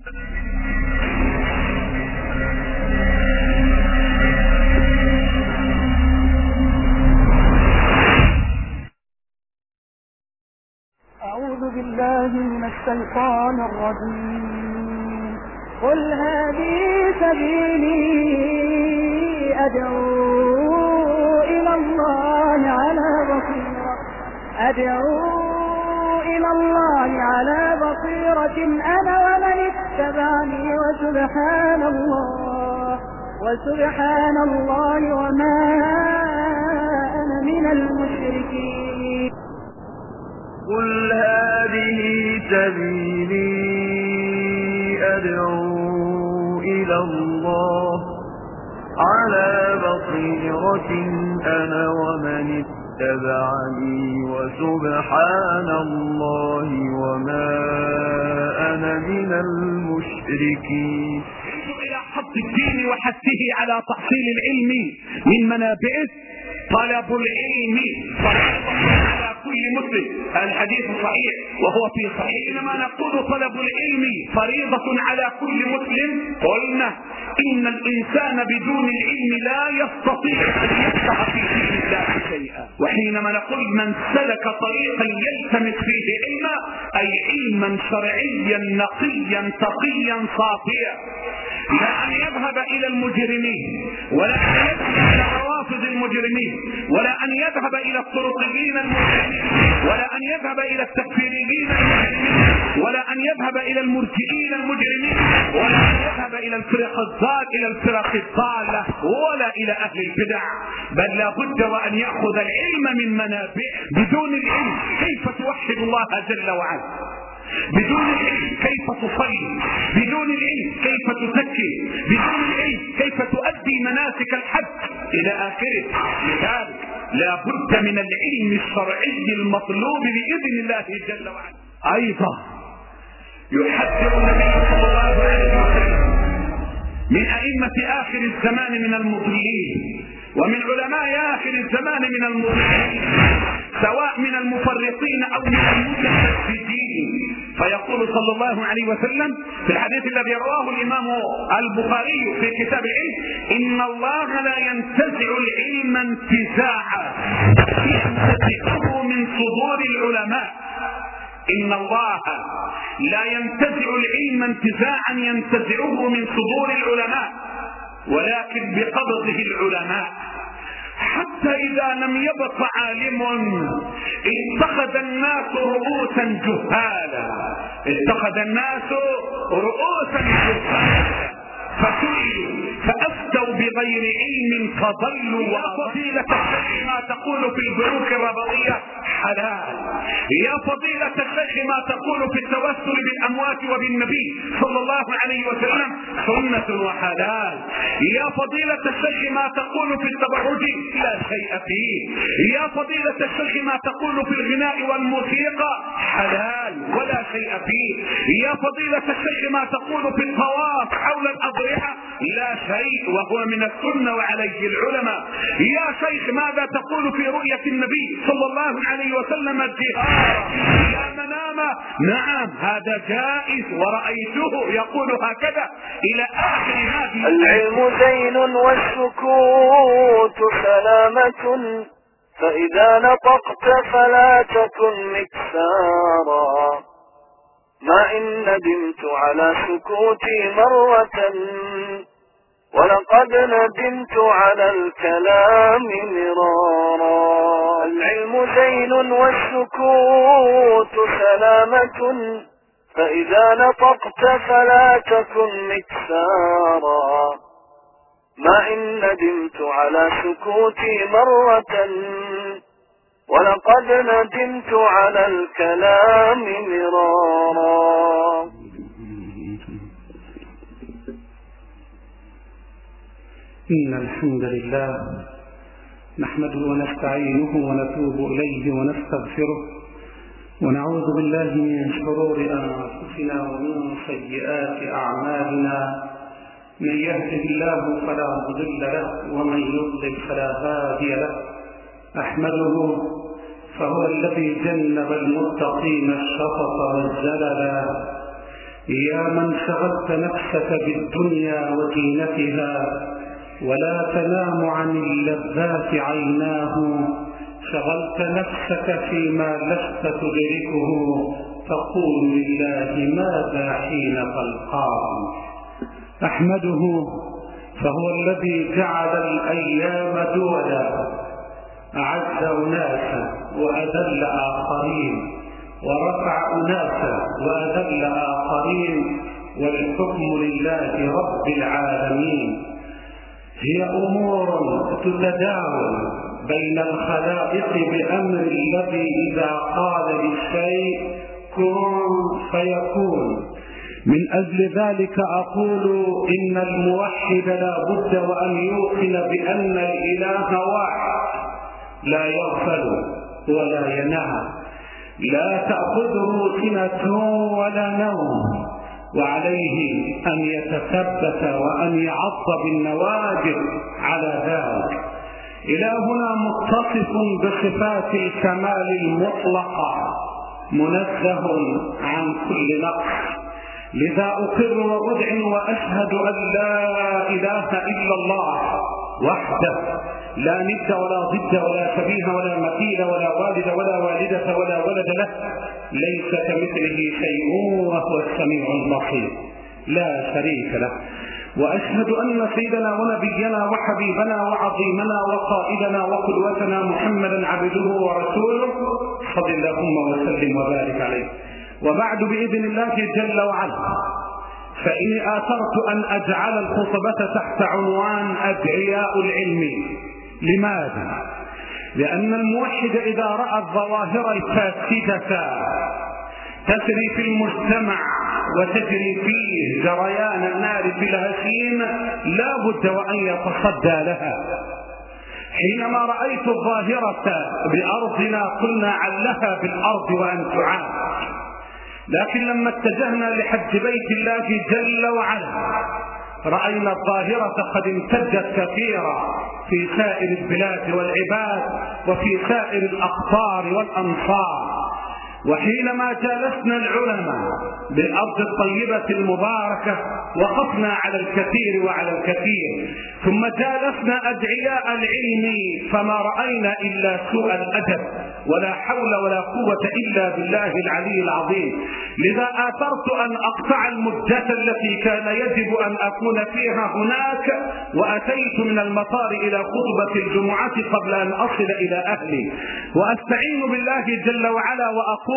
أعوذ بالله من الشيطان الرجيم. قل هذه سبيلي أدعو إلى الله على بصيرة أنا ومن اتبعني وسبحان الله وما أنا من المشركين. قل هذه سبيلي أدعو إلى الله على بصيرة أنا ومن اتبعني وسبحان الله وما أنا من المشركين. إلى حفظ الدين وحثه على تحصيل العلم من منابعه طلب العلم على كل مسلم. الحديث صحيح وهو في صحيح. إنما نقول طلب العلم فريضة على كل مسلم. قلنا إن الإنسان بدون العلم لا يستطيع أن يفتح في دين الله شيئا. وحينما نقول من سلك طريقا يلتمس فيه علما أي علما شرعيا نقيا تقيا صافيا، لا أن يذهب إلى المجرمين ولا أن يذهب إلى روافض المجرمين ولا أن يذهب إلى الطرقيين المجرمين ولا أن يذهب إلى التكفيريين المجرمين ولا أن يذهب إلى المرجئين المجرمين ولا أن يذهب إلى الفرق الضالة ولا إلى أهل البدع، بل لا بد وأن يأخذ العلم من منابع. بدون العلم كيف توحد الله جل وعلا؟ بدون العلم كيف تصلي؟ بدون العلم كيف تزكي؟ بدون العلم كيف تؤدي مناسك الحج إلى آخره؟ لذلك لا بد من العلم الشرعي المطلوب بإذن الله جل وعلا. أيضا يحذر النبي صلى الله عليه وسلم من أئمة آخر الزمان من المضلين ومن علماء آخر الزمان من المضلين، سواء من المفرطين أو من المتشددين. فيقول صلى الله عليه وسلم في الحديث الذي رواه الإمام البخاري في كتاب العلم: إن الله لا ينتزع العلم انتزاعا ينتزعه من صدور العلماء. إن الله لا ينتزع العلم انتزاعا ينتزعه من صدور العلماء، ولكن بقبضه العلماء، حتى إذا لم يبق عالم اتخذ الناس رؤوسا جهالا فسئلوا فأفتوا بغير علم فضلوا. وفضيلة الشيخ ما تقول في البنوك الربوية حلال، يا فضيلة الشيخ ما تقول في التوسل بالأموات وبالنبي صلى الله عليه وسلم سنة وحلال، يا فضيلة الشيخ ما تقول في التبرج لا شيء فيه، يا فضيلة الشيخ ما تقول في الغناء والموسيقى حلال ولا شيء فيه، يا فضيلة الشيخ ما تقول في الطواف حول الأضرحة لا شيء وهو من السنة وعليه العلماء، يا شيخ ماذا تقول في رؤية النبي صلى الله عليه وسلم الجهار يا منامة؟ نعم هذا جائز ورأيته يقول هكذا إلى آخر هذه. العلم زين والسكوت سلامة، فإذا نطقت فلا تكن مكسارا، ما إن ندمت على سكوتي مرة ولقد ندمت على الكلام مرارا. العلم زين والسكوت سلامة، فإذا نطقت فلا تكن مكسارا، ما إن ندمت على سكوتي مرة ولقد ندمت على الكلام مرارا. إن الحمد لله نحمده ونستعينه ونتوب إليه ونستغفره ونعوذ بالله من شرور أنفسنا ومن سيئات أعمالنا، من يهده الله فلا مضل له ومن يضلل فلا هادي له. أحمده فهو الذي جنب المتقين الشطط والزللا، يا من شغلت نفسك بالدنيا وزينتها ولا تنام عن اللذات عيناه، شغلت نفسك فيما لست تدركه، تقول لله ماذا حين تلقاه. أحمده فهو الذي جعل الأيام دولا، أعز أناسا وأذل آخرين، ورفع أناسا وأذل آخرين، والحكم لله رب العالمين. هي أمور تتداول بين الخلائق بأمر الذي إذا قال للشيء كن فيكون. من أجل ذلك أقول إن الموحد لا بد وأن يوقن بأن الإله واحد، لا يغفل ولا ينام، لا تأخذه سنة ولا نوم، وعليه أن يتثبت وأن يعض بالنواجذ على ذلك. إلهنا متصف بصفات الكمال المطلقة، منزه عن كل نقص، لذا أقر وأدعي وأشهد أن لا إله إلا الله وحده، لا ند ولا ضد ولا شبيه ولا مثيل ولا والد ولا والدة ولا ولد له، ليس كمثله شيء وهو السميع البصير لا شريك له. وأشهد أن سيدنا ونبينا وحبيبنا وعظيمنا وقائدنا وقدوتنا محمدا عبده ورسوله، صل اللهم وسلم وبارك عليه. وبعد بإذن الله جل وعلا، فإني آثرت أن أجعل الخطبة تحت عنوان أدعياء العلم. لماذا؟ لأن الموحد إذا رأى الظواهر الفاسدة تسري في المجتمع وتجري فيه جريان النار في الهشيم لا بد وأن يتصدى لها. حينما رأيت الظاهرة بأرضنا قلنا علها بالأرض وأن تعاد، لكن لما اتجهنا لحج بيت الله جل وعلا رأينا الظاهرة قد امتدت كثيرا في سائر البلاد والعباد وفي سائر الأقطار والأمصار. وحينما جالسنا العلماء بالأرض الطيبة المباركة وقفنا على الكثير وعلى الكثير، ثم جالسنا أدعياء العلم فما رأينا إلا سوء الأدب، ولا حول ولا قوة إلا بالله العلي العظيم. لذا آثرت أن أقطع المدة التي كان يجب أن أكون فيها هناك، وأتيت من المطار إلى خطبة الجمعة قبل أن أصل إلى أهلي، وأستعين بالله جل وعلا وأقول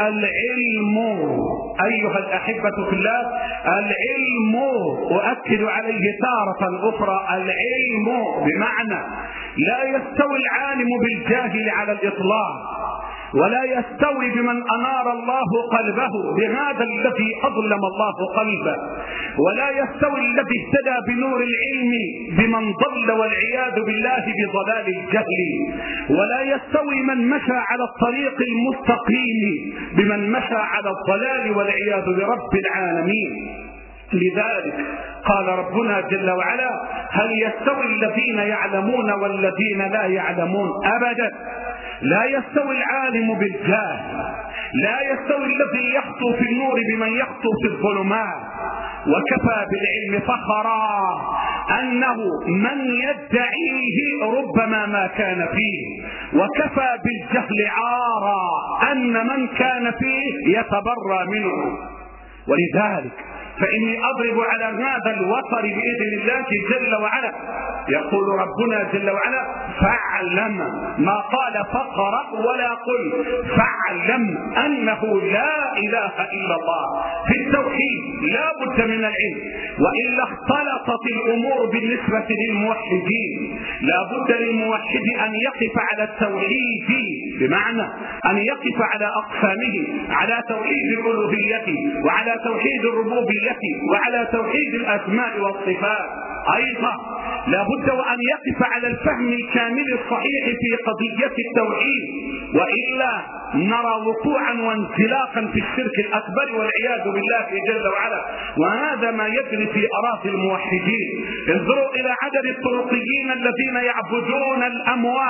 العلم أيها الأحبة في الله، العلم أؤكد عليه تارة أخرى، العلم بمعنى لا يستوي العالم بالجاهل على الإطلاق، ولا يستوي بمن أنار الله قلبه بهذا الذي أظلم الله قلبه، ولا يستوي الذي اهتدى بنور العلم بمن ضل والعياذ بالله بضلال الجهل، ولا يستوي من مشى على الطريق المستقيم بمن مشى على الضلال والعياذ برب العالمين. لذلك قال ربنا جل وعلا: هل يستوي الذين يعلمون والذين لا يعلمون؟ أبدا. لا يستوي العالم بالجاهل، لا يستوي الذي يخطو في النور بمن يخطو في الظلمات. وكفى بالعلم فخرا أنه من يدعيه ربما ما كان فيه، وكفى بالجهل عارا أن من كان فيه يتبرى منه. ولذلك فإني أضرب على هذا الوتر بإذن الله جل وعلا. يقول ربنا جل وعلا: فاعلم، ما قال فقرأ ولا قل، فاعلم أنه لا إله إلا الله. في التوحيد لا بد من العلم، وإلا اختلطت الأمور بالنسبة للموحدين. لا بد للموحد أن يقف على التوحيد، بمعنى أن يقف على أقسامه، على توحيد الألوهية وعلى توحيد الربوبية وعلى توحيد الأسماء والصفات. أيضا لا بد وأن يقف على الفهم الكامل الصحيح في قضية التوحيد، وإلا نرى وقوعا وانزلاقا في الشرك الأكبر والعياذ بالله جل وعلا. وهذا ما يجري في أراضي الموحدين. انظروا إلى عدد الطرقيين الذين يعبدون الأموات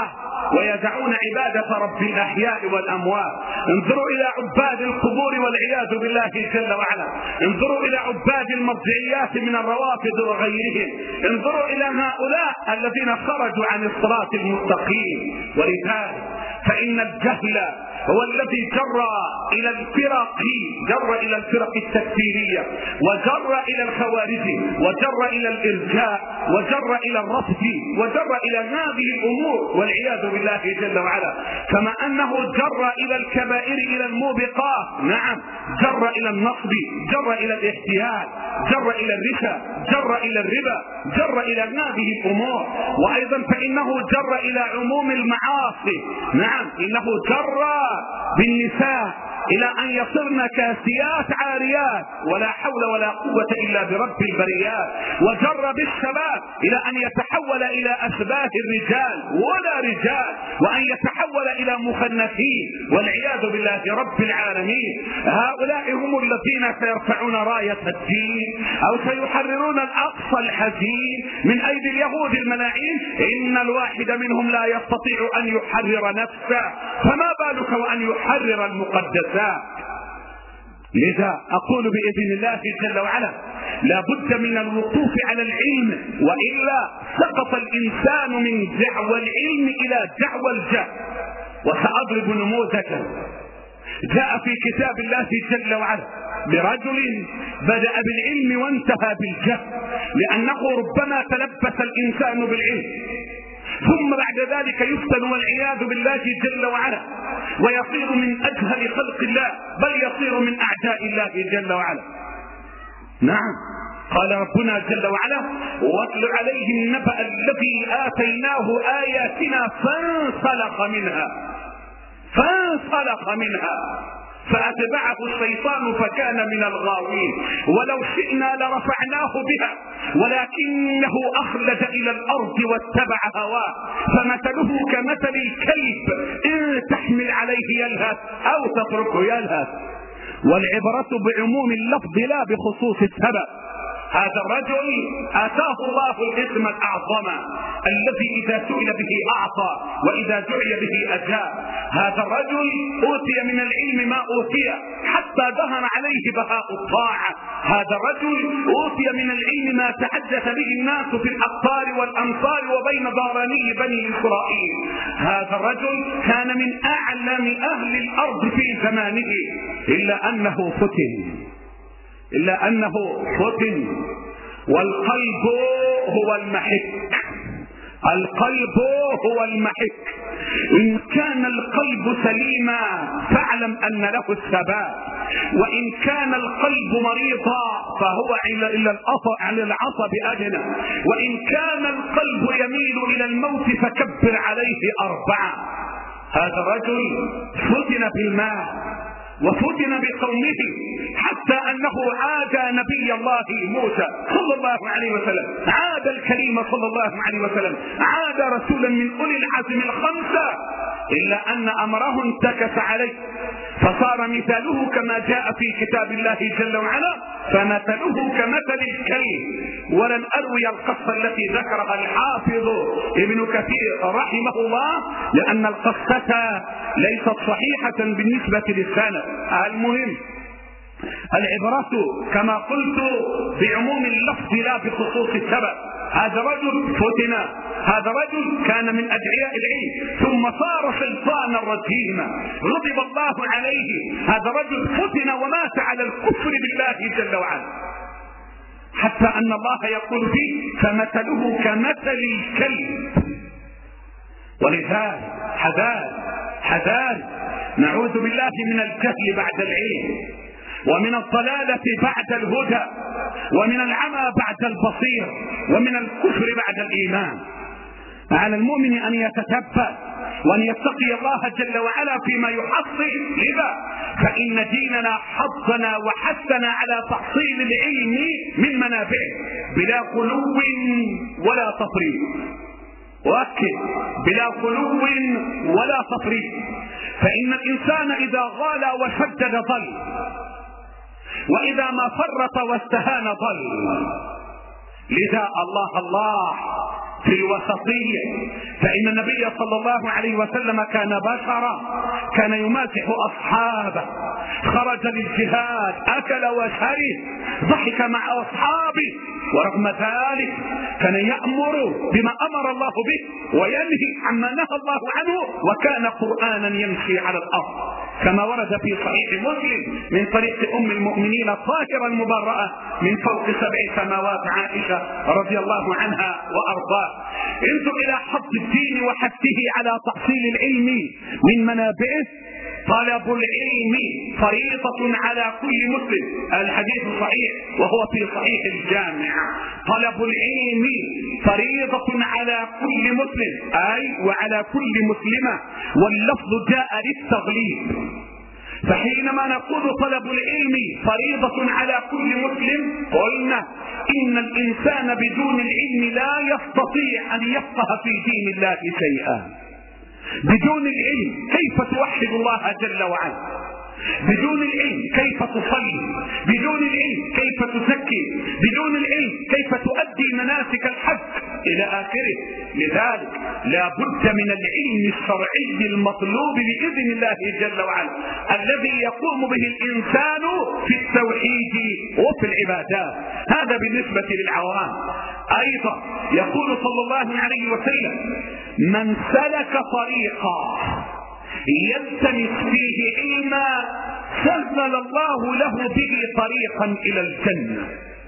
ويدعون عبادة رب الأحياء والأموات. انظروا إلى عباد القبور والعياذ بالله جل وعلا. انظروا إلى عباد المرجعيات من الروافض وغيرهم. انظروا إلى هؤلاء الذين خرجوا عن الصراط المستقيم. ولذلك فإن الجهل هو الذي جر إلى الفرق التكفيرية، وجر إلى الخوارج، وجر إلى الإرجاء، وجر إلى الرفض، وجر إلى هذه الأمور والعياذ بالله جل وعلا. كما أنه جر إلى الكبائر، إلى الموبقات، نعم، جر إلى النصب، جر إلى الاحتيال، جر إلى الرشا، جر إلى الربا، جر إلى هذه الأمور. وأيضا فإنه جر إلى عموم المعاصي، نعم، إنه جر بالنساء إلى أن يصرن كاسيات عاريات، ولا حول ولا قوة إلا برب البريات. وجر بالشباب إلى أن يتحول إلى أشباه الرجال ولا رجال، وأن يتحول إلى مخنثين والعياذ بالله رب العالمين. هؤلاء هم الذين سيرفعون راية الدين أو سيحررون الأقصى الحزين من أيدي اليهود الملاعين. إن الواحد منهم لا يستطيع أن يحرر نفسه، فما بالك وأن يحرر المقدسات. لذا أقول بإذن الله جل وعلا لا بد من الوقوف على العلم، وإلا سقط الإنسان من دعوى العلم إلى دعوى الجهل. وسأضرب نموذجا جاء في كتاب الله جل وعلا برجل بدأ بالعلم وانتهى بالجهل، لأنه ربما تلبس الإنسان بالعلم ثم بعد ذلك يفتن والعياذ بالله جل وعلا، ويصير من أجهل خلق الله، بل يصير من أعداء الله جل وعلا. نعم، قال ربنا جل وعلا: واتل عليهم نبأ الذي آتيناه آياتنا فانسلخ منها فأتبعه الشيطان فكان من الغاوين. ولو شئنا لرفعناه بها ولكنه أخلد إلى الأرض واتبع هواه فمثله كمثل الكلب إن تحمل عليه يلهث أو تتركه يلهث. والعبرة بعموم اللفظ لا بخصوص السبب. هذا الرجل آتاه الله الاسم الأعظم الذي إذا سئل به أعطى وإذا دعي به أجاب. هذا الرجل أوتي من العلم ما أوتي حتى ظهر عليه بهاء الطاعة. هذا الرجل أوتي من العلم ما تحدث به الناس في الأقطار والأمصار وبين ظهراني بني إسرائيل. هذا الرجل كان من أعلم أهل الأرض في زمانه، إلا أنه فتن. والقلب هو المحك. إن كان القلب سليما فاعلم أن له الثبات، وإن كان القلب مريضا فهو على العصب أدنى، وإن كان القلب يميل إلى الموت فكبر عليه 4. هذا الرجل فتن بالمال وفتن بقومه حتى أنه عاد نبي الله موسى صلى الله عليه وسلم، عاد الكريم صلى الله عليه وسلم، عاد رسولا من أولي العزم الخمسة، إلا أن أمره انتكس عليه فصار مثاله كما جاء في كتاب الله جل وعلا: فمثله كمثل الكلب. ولن أروي القصة التي ذكرها الحافظ ابن كثير رحمه الله لأن القصة ليست صحيحة بالنسبة للسند. المهم العبرة كما قلت بعموم اللفظ لا بخصوص السبب. هذا رجل فتن، هذا رجل كان من أدعياء العلم ثم صار شيطانا رجيما غضب الله عليه. هذا رجل فتن ومات على الكفر بالله جل وعلا، حتى أن الله يقول فيه: فمثله كمثل الكلب. ولذلك حذار نعوذ بالله من الجهل بعد العلم، ومن الضلالة بعد الهدى، ومن العمى بعد البصير، ومن الكفر بعد الإيمان. على المؤمن أن يتثبت وأن يتقي الله جل وعلا فيما يحصل. لذا فإن ديننا حضنا وحثنا على تحصيل العلم من منابعه بلا غلو ولا تفريط. وأكد: بلا غلو ولا تفريط. فإن الإنسان إذا غالى وشدد ضل، وإذا ما فرط واستهان ضل. لذا الله في الوسطية، فإن النبي صلى الله عليه وسلم كان بشرا، كان يمازح أصحابه، خرج للجهاد، أكل وشرب، ضحك مع أصحابه، ورغم ذلك كان يأمر بما أمر الله به وينهي عما نهى الله عنه، وكان قرآنا يمشي على الأرض كما ورد في صحيح مسلم من طريق أم المؤمنين الطاهرة المبرأة من فوق 7 سماوات عائشة رضي الله عنها وأرضاه. انظر إلى حظ الدين وحثه على تحصيل العلم من منابعه. طلب العلم فريضة على كل مسلم، الحديث صحيح وهو في صحيح الجامع. طلب العلم فريضة على كل مسلم، أي وعلى كل مسلمة، واللفظ جاء للتغليب. فحينما نقول طلب العلم فريضة على كل مسلم، قلنا إن الإنسان بدون العلم لا يستطيع أن يفقه في دين الله شيئا. بدون العلم كيف توحد الله جل وعلا؟ بدون العلم كيف تصلي؟ بدون العلم كيف تزكي؟ بدون العلم كيف تؤدي مناسك الحج إلى آخره؟ لذلك لا بد من العلم الشرعي المطلوب بإذن الله جل وعلا، الذي يقوم به الإنسان في التوحيد وفي العبادات. هذا بالنسبة للعوام. أيضا يقول صلى الله عليه وسلم: من سلك طريقا يلتمس فيه علما سهل الله له به طريقا إلى الجنة.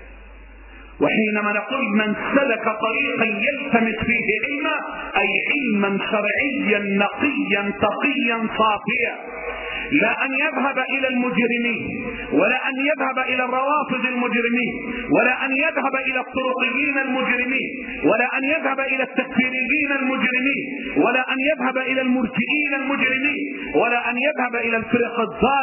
وحينما نقول من سلك طريقا يلتمس فيه علما، أي علما شرعيا نقيا تقيا صافيا، لا أن يذهب إلى المجرمين، ولا أن يذهب إلى الروافض المجرمين، ولا أن يذهب إلى الطرقيين المجرمين، ولا أن يذهب إلى التكفيريين المجرمين، ولا أن يذهب إلى المرجئين المجرمين، ولا أن يذهب إلى الفرق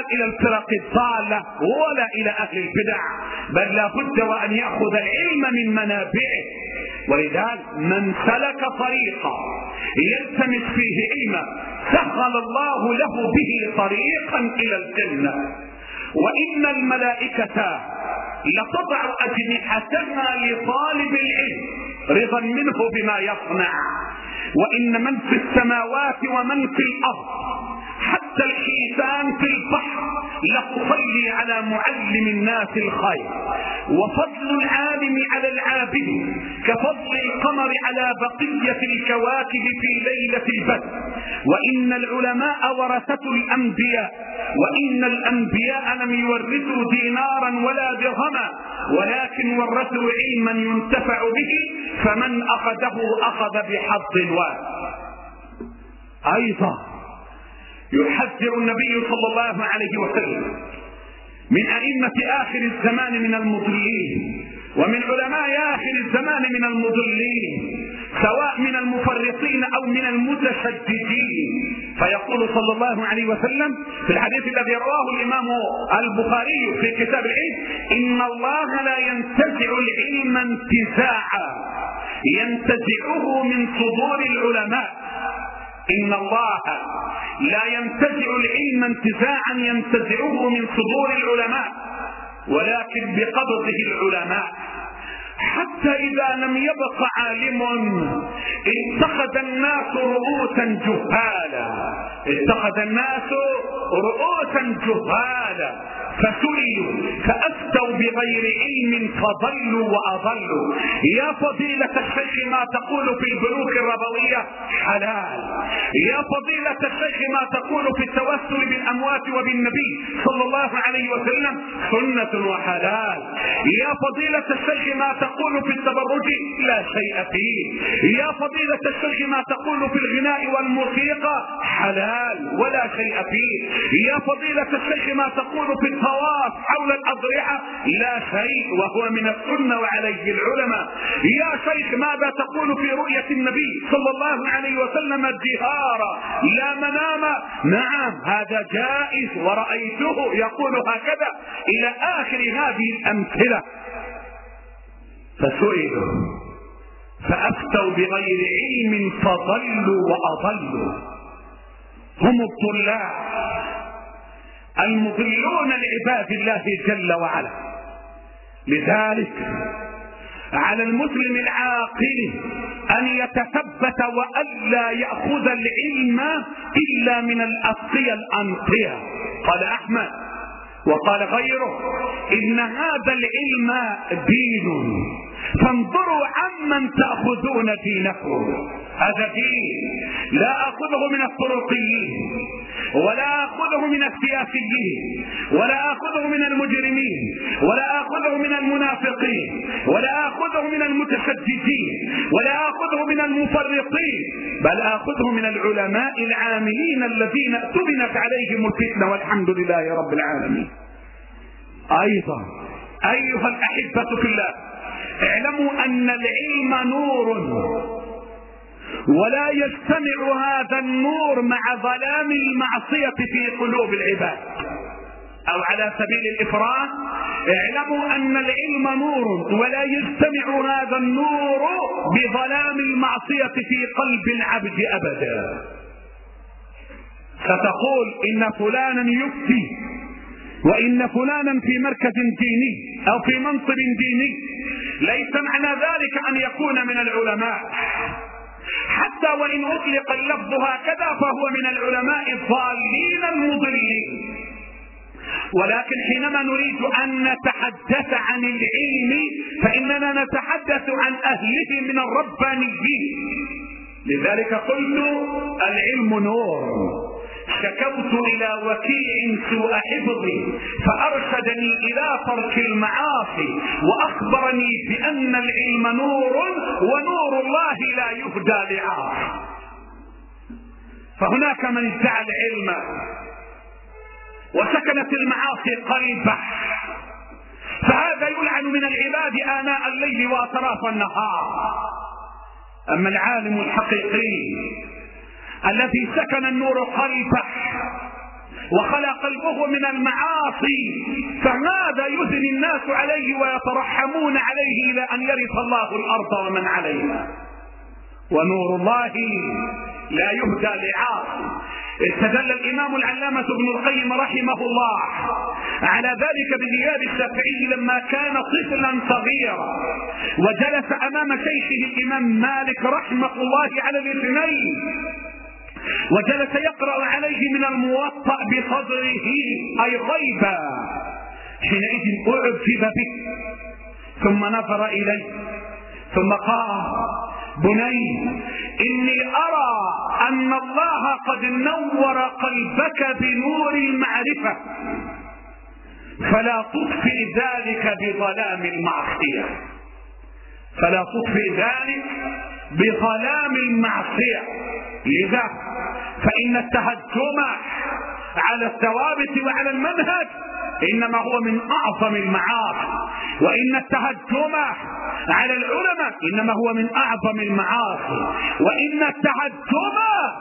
الضالة، ولا إلى أهل البدع، بل لا بد وأن يأخذ العلم من منابعه. ولذلك من سلك طريقا يلتمس فيه علما سهل الله له به طريقا إلى الجنة. وإن الملائكة لتضع أجنحتها لطالب العلم رضا منه بما يصنع. وإن من في السماوات ومن في الأرض حتى الحيتان في البحر لتصلي على معلم الناس الخير. وفضل العالم على العابد كفضل القمر على بقية الكواكب في ليلة البدر. وإن العلماء ورثة الأنبياء، وإن الأنبياء لم يورثوا دينارا ولا درهما، ولكن ورثوا علما ينتفع به، فمن أخذه أخذ بحظ وافر. أيضا يحذر النبي صلى الله عليه وسلم من أئمة آخر الزمان من المضلين، ومن علماء آخر الزمان من المضلين، سواء من المفرطين أو من المتشددين. فيقول صلى الله عليه وسلم في الحديث الذي رواه الإمام البخاري في كتاب العلم: إن الله لا ينتزع العلم انتزاعا ينتزعه من صدور العلماء. إن الله لا ينتزع العلم انتزاعا ينتزعه من صدور العلماء، ولكن بقبضه العلماء، حتى إذا لم يبق عالم اتخذ الناس رؤوسا جهالا. اتخذ الناس رؤوسا جهالا فسئلوا فأفتوا بغير علم فضلوا وأضلوا. يا فضيلة الشيخ ما تقول في البنوك الربوية؟ حلال. يا فضيلة الشيخ ما تقول في التوسل بالأموات وبالنبي صلى الله عليه وسلم؟ سنة وحلال. يا فضيلة الشيخ ما تقول في التبرج؟ لا شيء فيه. يا فضيلة الشيخ ما تقول في الغناء والموسيقى؟ حلال ولا شيء فيه. يا فضيلة الشيخ ما تقول في الطواف حول الأضرحة؟ لا شيء وهو من السنة وعليه العلماء. يا شيخ ماذا تقول في رؤية النبي صلى الله عليه وسلم جهارا لا مناما؟ نعم هذا جائز ورأيته يقول هكذا إلى آخر هذه الأمثلة. فسئلوا فأفتوا بغير علم فضلوا وأضلوا. هم الضلال المضلون لعباد الله جل وعلا. لذلك على المسلم العاقل أن يتثبت وألا يأخذ العلم إلا من الأتقياء الأنقياء. قال أحمد وقال غيره: إن هذا العلم دين، فانظروا عمن تأخذون دينكم. هذا دين لا أخذه من الطرقيين، ولا أخذه من السياسيين، ولا أخذه من المجرمين، ولا أخذه من المنافقين، ولا أخذه من المتشددين، ولا أخذه من المفرطين، بل أخذه من العلماء العاملين الذين اؤتمنت عليهم الفتنة والحمد لله رب العالمين. أيضا أيها الأحبة في الله، اعلموا أن العلم نور، ولا يجتمع هذا النور مع ظلام المعصية في قلوب العباد. أو على سبيل الإفراد، اعلموا أن العلم نور ولا يجتمع هذا النور بظلام المعصية في قلب العبد أبدا. ستقول إن فلانا يفتي، وإن فلانا في مركز ديني أو في منصب ديني، ليس معنى ذلك أن يكون من العلماء، حتى وإن أطلق اللفظ هكذا فهو من العلماء الضالين المضلين. ولكن حينما نريد أن نتحدث عن العلم فإننا نتحدث عن أهله من الربانيين. لذلك قلت العلم نور. شكوت إلى وكيع سوء حفظي فأرشدني إلى ترك المعاصي، وأخبرني بأن العلم نور، ونور الله لا يهدى لعاصي. فهناك من ادعى العلم وسكنت المعاصي قلبه، فهذا يلعن من العباد آناء الليل وأطراف النهار. أما العالم الحقيقي الذي سكن النور قلبه وخلى قلبه من المعاصي، فماذا يثني الناس عليه ويترحمون عليه إلى أن يرث الله الأرض ومن عليها؟ ونور الله لا يهدى لعاصي. استدل الإمام العلامة ابن القيم رحمه الله على ذلك بغياب الشافعي لما كان طفلا صغيرا وجلس أمام شيخه الإمام مالك رحمه الله على الاثنين، وجلس يقرأ عليه من الموطأ بصدره أي غيبا. حينئذ أعجب به ثم نظر إليه ثم قال: بني، إني أرى أن الله قد نور قلبك بنور المعرفة، فلا تطفئ ذلك بظلام المعصية، فلا تطفئ ذلك بظلام المعصية. لذا فإن التهجم على الثوابت وعلى المنهج إنما هو من أعظم المعاصي، وإن التهجم على العلماء إنما هو من أعظم المعاصي، وإن التهجم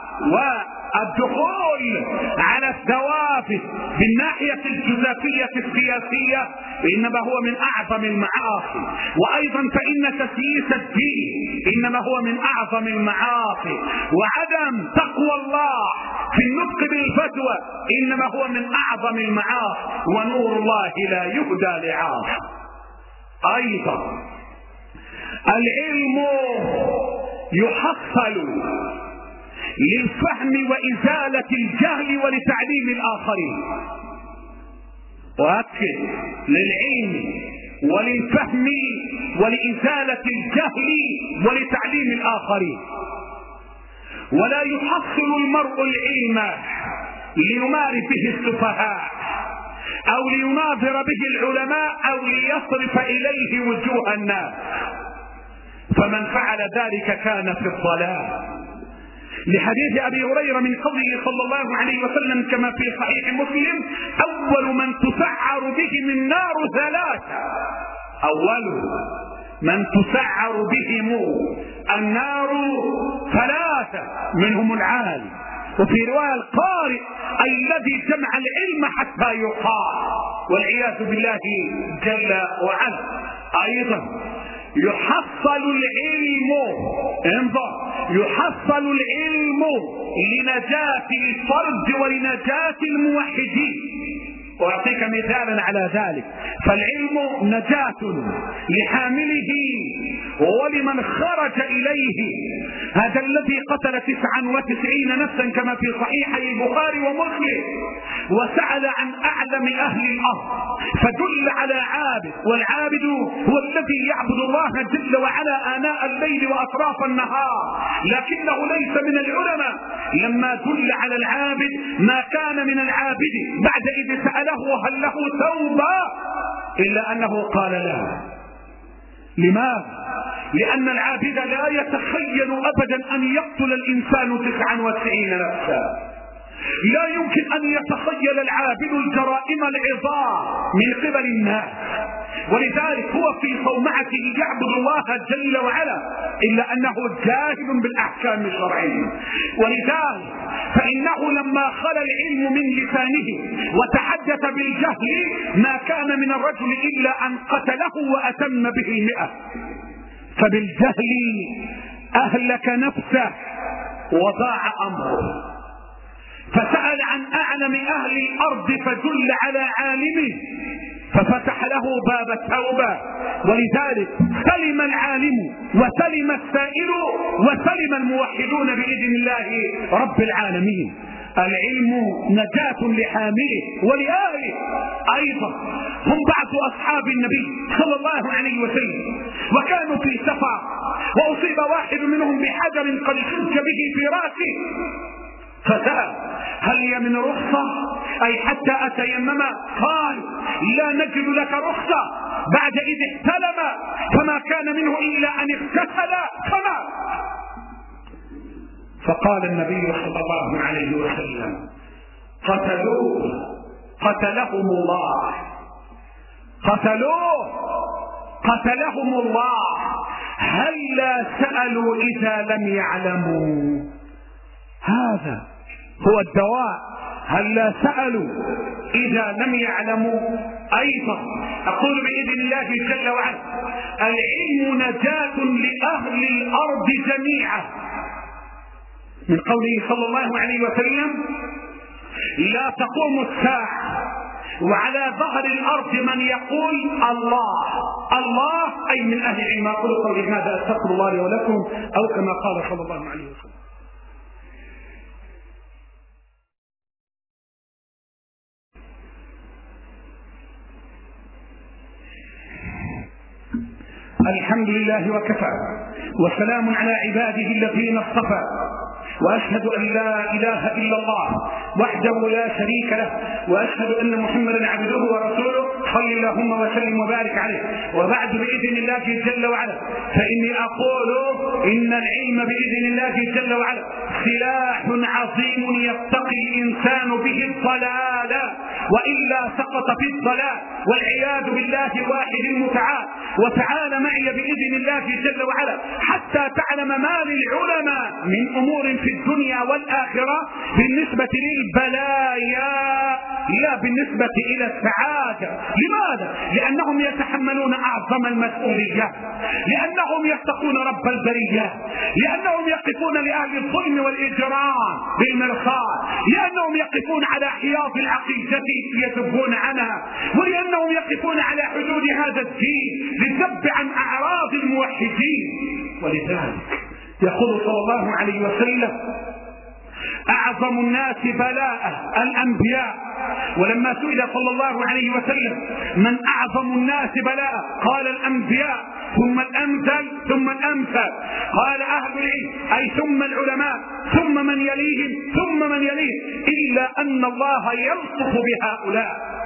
والدخول على الثوابت بالناحية الجزافية السياسية إنما هو من أعظم المعاصي، وأيضا فإن تسييس الدين إنما هو من أعظم المعاصي، وعدم تقوى الله في النطق بالفتوى إنما هو من أعظم المعاصي، ونور الله لا يهدى لعاصي. أيضا العلم يحصل للفهم وإزالة الجهل ولتعليم الآخرين. وأكد: للعلم وللفهم ولإزالة الجهل ولتعليم الآخرين. ولا يحصل المرء العلم ليماري به السفهاء أو ليناظر به العلماء أو ليصرف إليه وجوه الناس، فمن فعل ذلك كان في الضلال. لحديث أبي هريرة من قوله صلى الله عليه وسلم كما في صحيح مسلم: أول من تسعر بهم النار ثلاثة. أول من تسعر بهم النار ثلاثة، منهم العالم، وفي رواية القارئ الذي جمع العلم حتى يقال، والعياذ بالله جل وعلا. أيضا يحصل العلم، انظر، يحصل العلم لنجاة الفرد ولنجاة الموحدين. وأعطيك مثالا على ذلك: فالعلم نجاة لحامله ولمن خرج إليه. هذا الذي قتل 99 نفسا كما في صحيحي البخاري ومسلم وسأل عن أعلم أهل الأرض فدل على عابد، والعابد هو الذي يعبد الله جل وعلا آناء الليل وأطراف النهار، لكنه ليس من العلماء. لما دل على العابد ما كان من العابد بعد إذ سأله هل له توبة إلا أنه قال لا. لماذا؟ لأن العابد لا يتخيل أبدا أن يقتل الإنسان 99 نفسا. لا يمكن أن يتخيل العابد الجرائم العظام من قبل الناس، ولذلك هو في صومعته يعبد الله جل وعلا إلا أنه جاهل بالأحكام الشرعية. ولذلك فإنه لما خلا العلم من لسانه وتحدث بالجهل ما كان من الرجل إلا أن قتله وأتم به 100. فبالجهل أهلك نفسه وضاع أمره. فسأل عن أعلم أهل الأرض فدل على عالمه ففتح له باب التوبة. ولذلك سلم العالم وسلم السائل وسلم الموحدون بإذن الله رب العالمين. العلم نجاة لحامله ولأهله. أيضا هم بعض أصحاب النبي صلى الله عليه وسلم وكانوا في سفر وأصيب واحد منهم بحجر قد شج به في رأسه فسأل هل هي من رخصة أي حتى أتيمم؟ قال لا نجد لك رخصة بعد إذ احتلم فما كان منه إلا أن اغتسل فمات. فقال النبي صلى الله عليه وسلم قتلوه قتلهم الله قتلوه قتلهم الله هل لا سألوا إذا لم يعلموا. هذا هو الدواء. هل لا سألوا إذا لم يعلموا. أيضا أقول بإذن الله جل وعلا العلم نجاة لأهل الأرض جميعا، من قوله صلى الله عليه وسلم لا تقوم الساعة وعلى ظهر الأرض من يقول الله الله أي من أهل العلم. أقول قولي هذا أستغفر الله لي ولكم أو كما قال صلى الله عليه وسلم. الحمد لله وكفى وسلام على عباده الذين اصطفى، وأشهد أن لا إله إلا الله وحده لا شريك له، وأشهد أن محمدا عبده ورسوله صل اللهم وسلم وبارك عليه. وبعد بإذن الله جل وعلا فإني أقول إن العلم بإذن الله جل وعلا سلاح عظيم يتقي الإنسان به الضلال وإلا سقط في الضلال والعياذ بالله الواحد المتعال. وتعالى معي بإذن الله جل وعلا حتى تعلم ما للعلماء من أمور في الدنيا والآخرة بالنسبة للبلايا لا بالنسبة إلى السعادة. لماذا؟ لأنهم يتحملون أعظم المسؤوليات، لأنهم يتقون رب البريات، لأنهم يقفون لأهل الظلم والإجرام بالمرصاد، لأنهم يقفون على حياض العقيدة يذبون عنها، ولأنهم يقفون على حدود هذا الدين للذب عن أعراض الموحدين. ولذلك يقول صلى الله عليه وسلم أعظم الناس بلاء الأنبياء. ولما سئل صلى الله عليه وسلم من أعظم الناس بلاء قال الأنبياء ثم الأمثل ثم الأمثل. قال أهل العلم أي ثم العلماء ثم من يليهم ثم من يليهم، إلا أن الله يلطف بهؤلاء.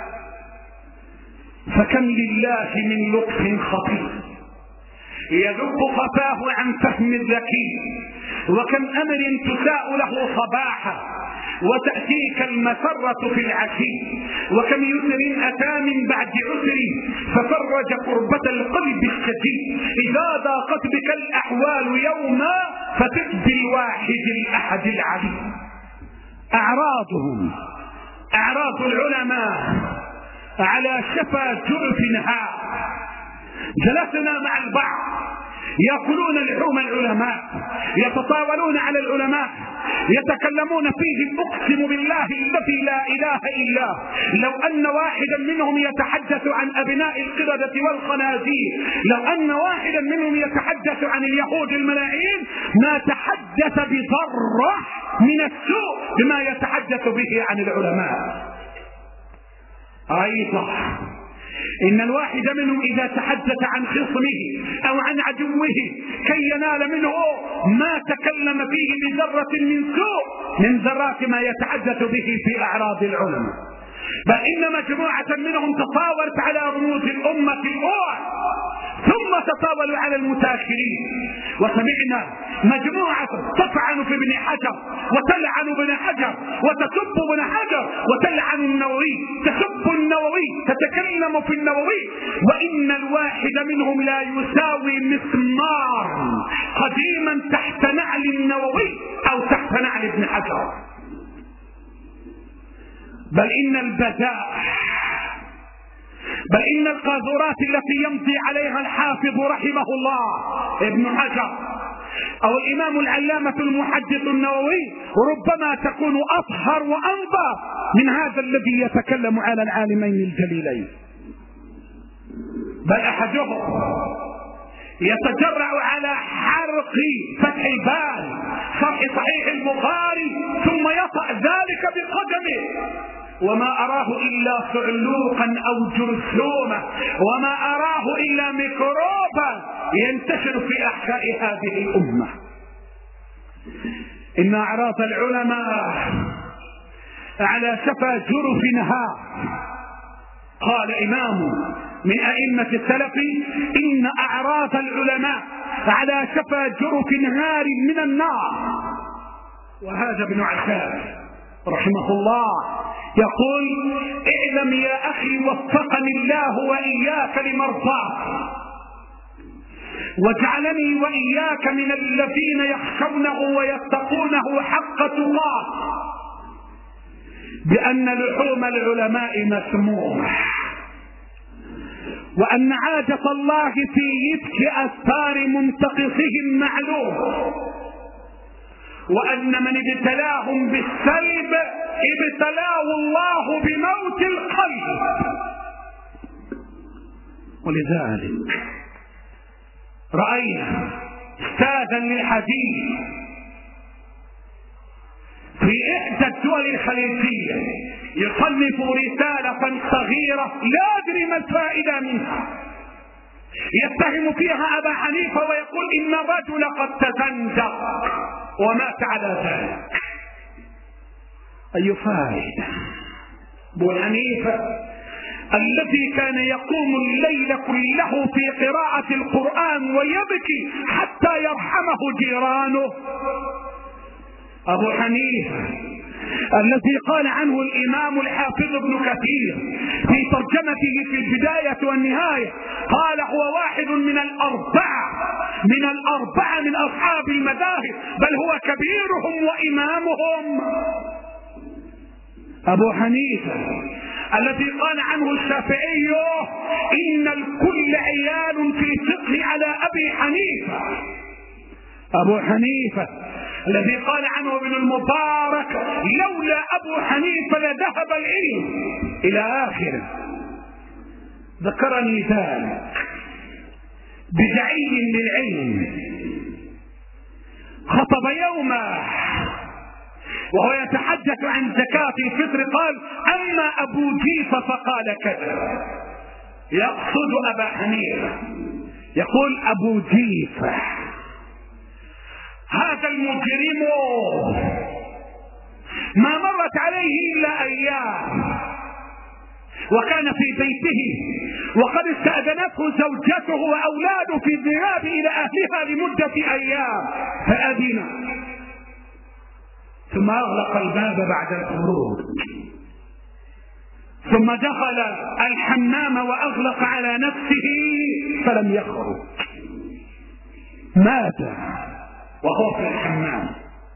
فكم لله من لطف خطير يذب خفاه عن فهم الذكي، وكم أمر تساء له صباحا وتأتيك المسرة في العشي، وكم يسر أتى من بعد عسر ففرج قربة القلب الشديد. إذا ضاقت بك الأحوال يوما فتق بالواحد الأحد العليم. أعراضهم أعراض العلماء على شفا جرف نهار. جلسنا مع البعض يأكلون لحوم العلماء، يتطاولون على العلماء، يتكلمون فيه أقسم بالله الذي لا إله إلا لو أن واحدا منهم يتحدث عن أبناء القردة والخنازير، لو أن واحدا منهم يتحدث عن اليهود الملاعين ما تحدث بذرة من السوء بما يتحدث به عن العلماء. أيضا إن الواحد منهم إذا تحدث عن خصمه أو عن عدوه كي ينال منه ما تكلم فيه بذرة من سوء من ذرات ما يتحدث به في أعراض العلماء، بل إن مجموعة منهم تطاولت على رموز الأمة الأولى ثم تطاولوا على المتأخرين، وسمعنا مجموعة تطعن في ابن حجر وتلعن ابن حجر وتسب ابن حجر وتلعن النووي، تسب النووي، تتكلم في النووي، وإن الواحد منهم لا يساوي مسمار قديما تحت نعل النووي أو تحت نعل ابن حجر. بل إن البذاء، بل إن القاذورات التي يمضي عليها الحافظ رحمه الله ابن حجر أو الإمام العلامة المحدث النووي ربما تكون أطهر وأنظر من هذا الذي يتكلم على العالمين الجليلين. بل أحدهم يتجرع على حرق فتح الباري شرح صحيح البخاري ثم يطأ ذلك بقدمه، وما أراه إلا صعلوقا أو جرثومة، وما أراه إلا ميكروبا ينتشر في أحشاء هذه الأمة. إن أعراض العلماء على شفا جرف نهار. قال إمام من أئمة السلف إن أعراض العلماء على شفا جرف نهار من النار. وهذا ابن عساكر رحمه الله يقول اعلم يا أخي وفقني الله وإياك لمرضاه وجعلني وإياك من الذين يخشونه ويتقونه حق تقاه بأن لحوم العلماء مسمومة، وأن عادة الله في يبك أستار منتقصهم معلوم، وأن من ابتلاهم بالسلب ابتلاه الله بموت القلب. ولذلك رأينا أستاذا للحديث في إحدى الدول الخليجية يصنف رسالة صغيرة لا أدري ما الفائدة منها، يتهم فيها أبا حنيفة ويقول إن الرجل قد تزندق ومات على ذلك. أي فائدة؟ أبو حنيفة الذي كان يقوم الليل كله في قراءة القرآن ويبكي حتى يرحمه جيرانه، أبو حنيفة الذي قال عنه الإمام الحافظ ابن كثير في ترجمته في البداية والنهاية قال هو واحد من الأربعة من أصحاب المذاهب بل هو كبيرهم وإمامهم. أبو حنيفة الذي قال عنه الشافعي إن الكل عيال في الفقه على أبي حنيفة. أبو حنيفة الذي قال عنه ابن المبارك لولا أبو حنيفة لذهب العلم إلى آخره. ذكرني ذلك بزعيم للعلم خطب يوما وهو يتحدث عن زكاة الفطر قال أما أبو جيفة فقال كذا، يقصد أبا حنيفة، يقول أبو جيفة هذا المجرم ما مرت عليه إلا أيام وكان في بيته وقد استأذنته زوجته وأولاده في الذهاب إلى أهلها لمدة أيام فأذن ثم أغلق الباب بعد الخروج ثم دخل الحمام وأغلق على نفسه فلم يخرج، مات وهو في الحمام.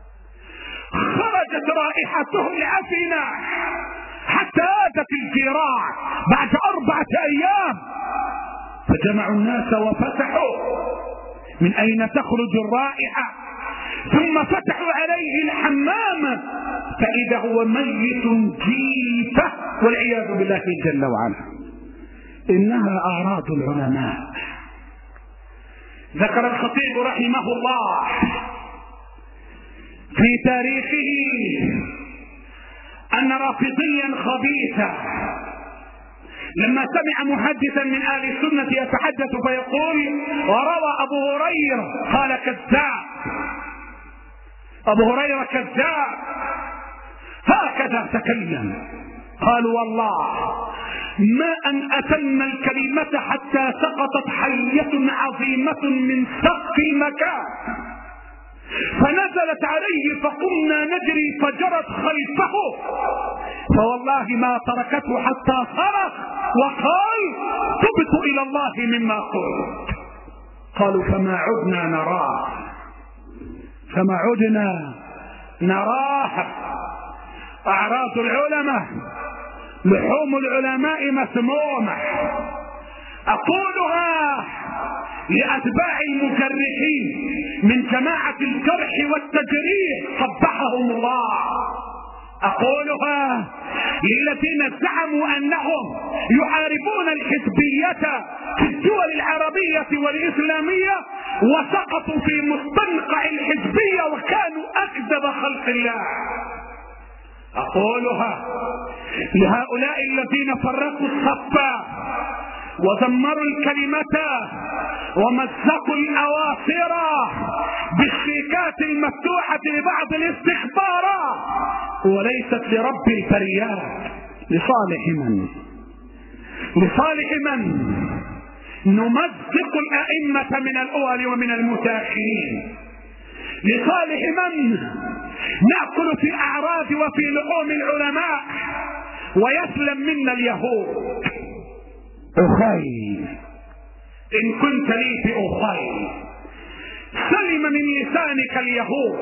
خرجت رائحته العفنة حتى آذت الجيران. بعد 4 أيام فجمعوا الناس وفتحوا من أين تخرج الرائحة؟ ثم فتحوا عليه الحمام فإذا هو ميت جيفة والعياذ بالله جل وعلا. إنها أعراض العلماء. ذكر الخطيب رحمه الله في تاريخه أن رافضيا خبيثا لما سمع محدثا من آل السنة يتحدث فيقول وروى أبو هريرة قال كذاب، أبو هريرة كذاب، هكذا تكلم. قالوا والله ما أن أتم الكلمة حتى سقطت حية عظيمة من سقف المكان فنزلت عليه فقمنا نجري فجرت خلفه فوالله ما تركته حتى صرخ وقال تبت إلى الله مما قلت. قالوا فما عدنا نراه. أعراض العلماء، لحوم العلماء مسمومة. أقولها لأتباع المجرحين من جماعة الجرح والتجريح قبحهم الله. أقولها للذين زعموا أنهم يحاربون الحزبية في الدول العربية والإسلامية وسقطوا في مستنقع الحزبية وكانوا أكذب خلق الله. أقولها لهؤلاء الذين فرقوا الصف ودمروا الكلمة ومزقوا الأواصر بالشيكات المفتوحة لبعض الاستخبارات وليست لرب البريات. لصالح من نمزق الأئمة من الأول ومن المتأخرين؟ لصالح من نأكل في أعراض وفي لحوم العلماء ويسلم منا اليهود؟ أخي إن كنت لي في أخي سلم من لسانك اليهود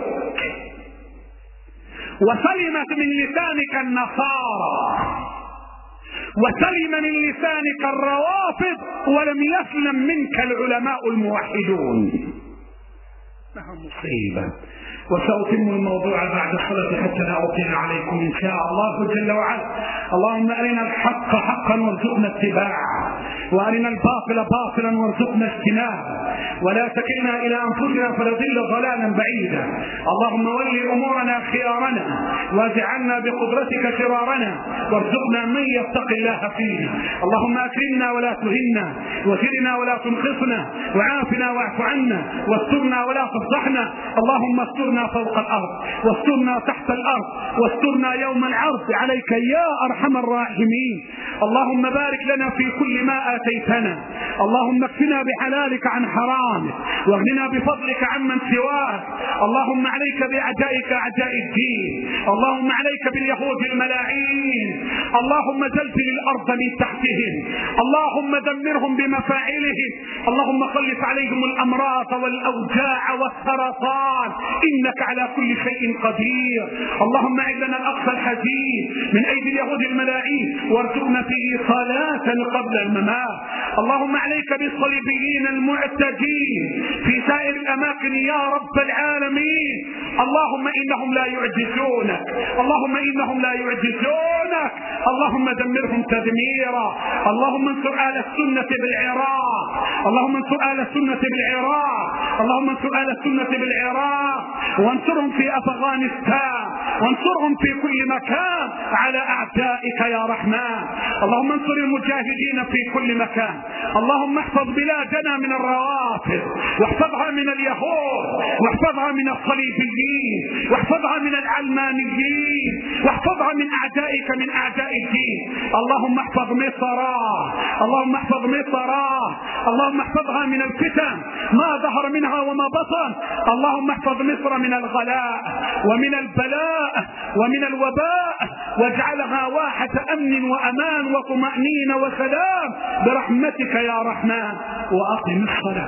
وسلمت من لسانك النصارى وسلم من لسانك الروافض ولم يسلم منك العلماء الموحدون. مصيبة. وسأتم الموضوع بعد الصلاة حتى لا أطيل عليكم إن شاء الله جل وعلا. اللهم أرنا الحق حقا وارزقنا اتباعه وأرنا الباطل باطلا وارزقنا اجتنابه ولا تكلنا إلى أنفسنا فنضل ضلالا بعيدا. اللهم ول أمورنا خيارنا واجعلنا بقدرتك شرارنا وارزقنا من يتقي الله فينا. اللهم أكرمنا ولا تهنا وزدنا ولا تنقصنا وعافنا واعف عنا واسترنا ولا تفضحنا. اللهم استرنا فوق الأرض واسترنا تحت الأرض واسترنا يوم العرض عليك يا أرحم الراحمين. اللهم بارك لنا في كل ما آتيتنا. اللهم اكفنا بحلالك عن حرامك واغننا بفضلك عمن سواك. اللهم عليك بأعدائك أعداء الدين. اللهم عليك باليهود الملاعين. اللهم زلزل الأرض من تحتهم. اللهم دمرهم بمفاعلهم. اللهم خلص عليهم الأمراض والأوجاع والسرطان إنك على كل شيء قدير. اللهم أعد لنا الأقصى الحزين من أيدي اليهود الملاعين وارزقنا فيه صلاة قبل الممات. اللهم عليك بالصليبيين المعتدين في سائر الأماكن يا رب العالمين. اللهم إنهم لا يعجزونك. اللهم دمرهم تدميرا. اللهم انصر آل السنة بالعراق. وانصرهم في أفغانستان وانصرهم في كل مكان على أعدائك يا رحمن. اللهم انصر المجاهدين في كل مكان. اللهم احفظ بلادنا من الروافض واحفظها من اليهود واحفظها من الصليبيين واحفظها من العلمانيين واحفظها من أعدائك من أعداء الدين. اللهم احفظ مصر. اللهم احفظها من الفتن ما ظهر منها وما بطن. اللهم احفظ مصر من الغلاء ومن البلاء ومن الوباء واجعلها واحة أمن وأمان وطمأنينة وسلام برحمتك يا رحمن. وأقم الصلاة.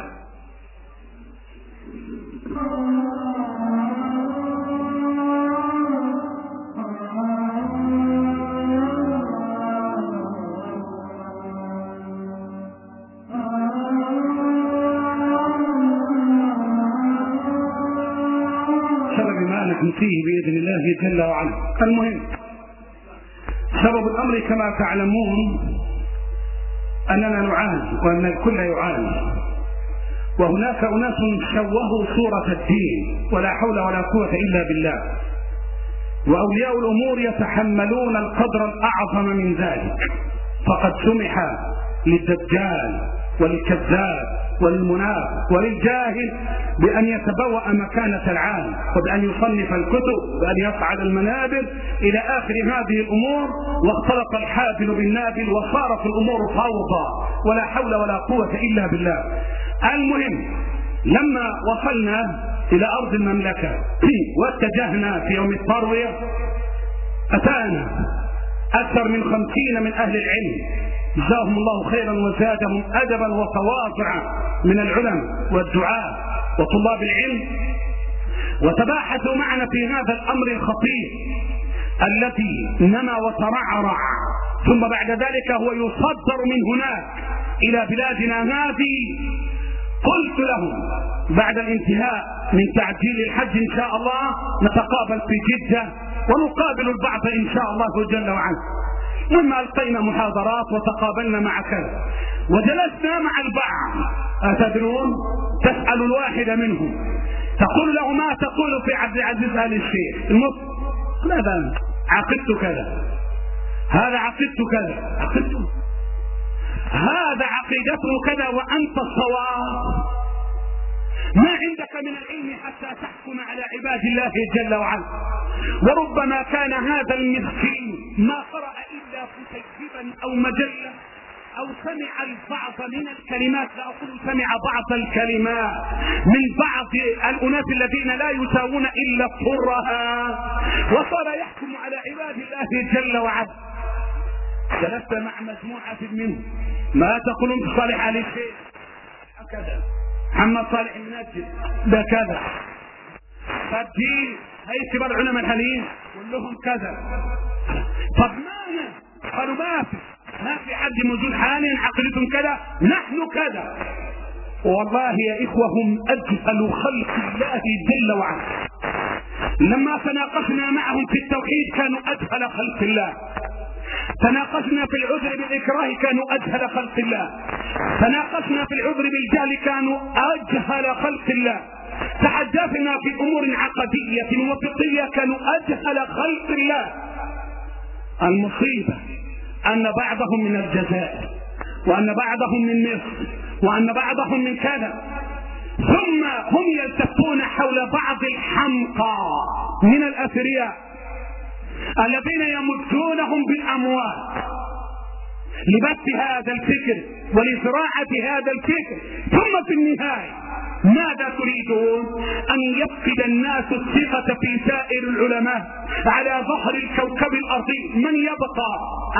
ونحن فيه بإذن الله جل وعلا. المهم سبب الأمر كما تعلمون أننا نعاني وأن الكل يعاني، وهناك أناس شوهوا صورة الدين ولا حول ولا قوة إلا بالله، وأولياء الأمور يتحملون القدر الأعظم من ذلك. فقد سمح للدجال وللكذاب وللمنافق وللجاهل بأن يتبوأ مكانة العالم، وبأن يصنف الكتب، وبأن يصعد المنابر إلى آخر هذه الأمور، واختلط الحافل بالنابل وصارت الأمور فوضى ولا حول ولا قوة إلا بالله. المهم لما وصلنا إلى أرض المملكة واتجهنا في يوم التروية، أتانا أكثر من 50 من أهل العلم جزاهم الله خيرا وزادهم أدبا وتواضعا من العلماء والدعاة وطلاب العلم، وتباحثوا معنا في هذا الأمر الخطير الذي نمى وترعرع، ثم بعد ذلك هو يصدر من هناك إلى بلادنا هذه. قلت لهم بعد الانتهاء من تعجيل الحج إن شاء الله نتقابل في جدة ونقابل البعض إن شاء الله جل وعلا. ثم ألقينا محاضرات وتقابلنا مع كذا، وجلسنا مع البعض. أتدرون؟ تسأل الواحد منهم تقول له ما تقول في عبد العزيز آل الشيخ المصري؟ ماذا؟ عقدت كذا، هذا عقدت كذا، عقدت هذا عقيدته كذا وأنت الصواب. ما عندك من العلم حتى تحكم على عباد الله جل وعلا. وربما كان هذا المسكين ما قرأ إلا كتيبا أو مجلة أو سمع البعض من الكلمات، لا أقول سمع بعض الكلمات من بعض الأناس الذين لا يساوون إلا الطرها، وصار يحكم على عباد الله جل وعلا. جلست مع مجموعة منهم، ما تقولون في صالح علي الشيخ هكذا، محمد صالح النجد ده كذا، فالدين هي كبار علماء الحديث كلهم كذا. طب ماذا؟ قالوا ما في حد موجود حاليا عقيدتهم كذا، نحن كذا. والله يا إخوة هم أجهل خلق الله جل وعلا. لما تناقشنا معهم في التوحيد كانوا أجهل خلق الله، تناقشنا في العذر بالإكراه كانوا أجهل خلق الله، تناقشنا في العذر بالجهل كانوا أجهل خلق الله، تحدثنا في أمور عقدية وفقهية كانوا أجهل خلق الله. المصيبة أن بعضهم من الجزائر، وأن بعضهم من مصر، وأن بعضهم من كذا، ثم هم يلتفون حول بعض الحمقى من الأثرياء الذين يمدونهم بالأموال لبث هذا الفكر ولزراعة هذا الفكر. ثم في النهاية ماذا تريدون؟ أن يفقد الناس الثقة في سائر العلماء على ظهر الكوكب الأرضي. من يبقى؟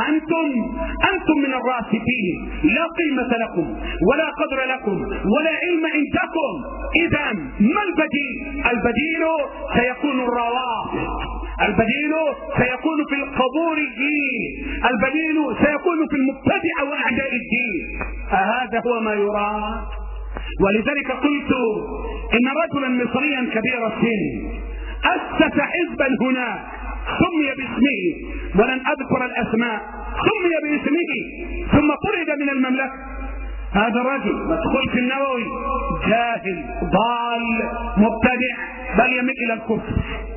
أنتم من الراسخين، لا قيمة لكم ولا قدر لكم ولا علم عندكم. إذا ما البديل؟ البديل سيكون الروافض، البديل سيكون في القبوريين، البديل سيكون في المبتدع وأعداء الدين. هذا هو ما يراد. ولذلك قلت إن رجلا مصريا كبير السن أسس حزبا هناك سمي باسمه، ولن أذكر الأسماء، سمي باسمه ثم طرد من المملكة. هذا الرجل مدخول في النووي، جاهل ضال مبتدع بل يميل إلى الكفر.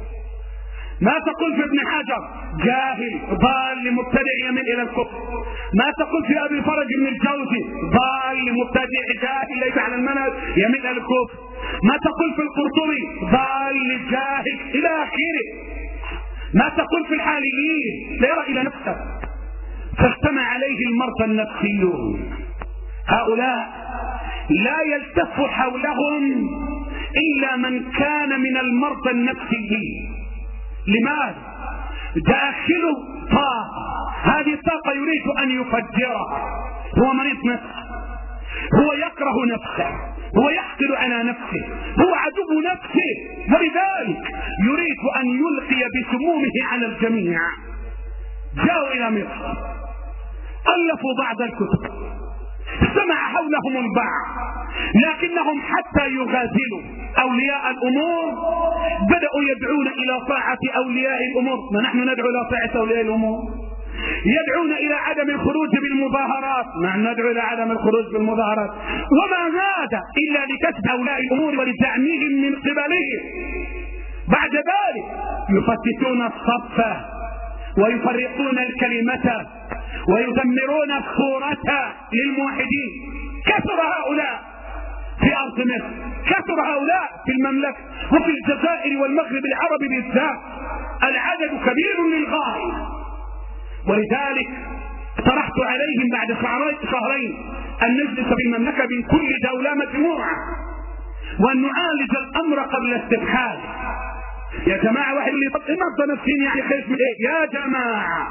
ما تقول في ابن حجر؟ جاهل ضال مبتدع يميل إلى الكفر. ما تقول في أبي فرج بن الجوزي؟ ضال مبتدع جاهل ليس على المنهج يميل إلى الكفر. ما تقول في القرطبي؟ ضال جاهل إلى آخره. ما تقول في الحاليين؟ لا يرى إلى نفسه. فاجتمع عليه المرضى النفسيون، هؤلاء لا يلتف حولهم إلا من كان من المرضى النفسيين. لماذا؟ داخله طاقة، هذه الطاقة يريد أن يفجرها. هو مريض نفسه، هو يكره نفسه، هو يحقد على نفسه، هو عدو نفسه، ولذلك يريد أن يلقي بسمومه على الجميع. جاءوا إلى مصر، ألفوا بعض الكتب اجتمع حولهم البعض، لكنهم حتى يغازلوا أولياء الأمور بدأوا يدعون إلى طاعة أولياء الأمور. ونحن ندعو إلى طاعة أولياء الأمور. يدعون إلى عدم الخروج بالمظاهرات، نحن ندعو إلى عدم الخروج بالمظاهرات. وما زاد إلا لكسب أولياء الأمور ولدعمهم من قبلهم. بعد ذلك يفتتون الصف ويفرقون الكلمة ويدمرون الصورة للموحدين. كثر هؤلاء في أرض مصر، كثر هؤلاء في المملكة وفي الجزائر والمغرب العربي بالذات، العدد كبير للغاية. ولذلك طرحت عليهم بعد شهرين أن نجلس في المملكة من كل دولة مجموعة وأن نعالج الأمر قبل استبحاله. يا جماعة واحد اللي مرضى نفسيين يعني خايف من ايه؟ يا جماعة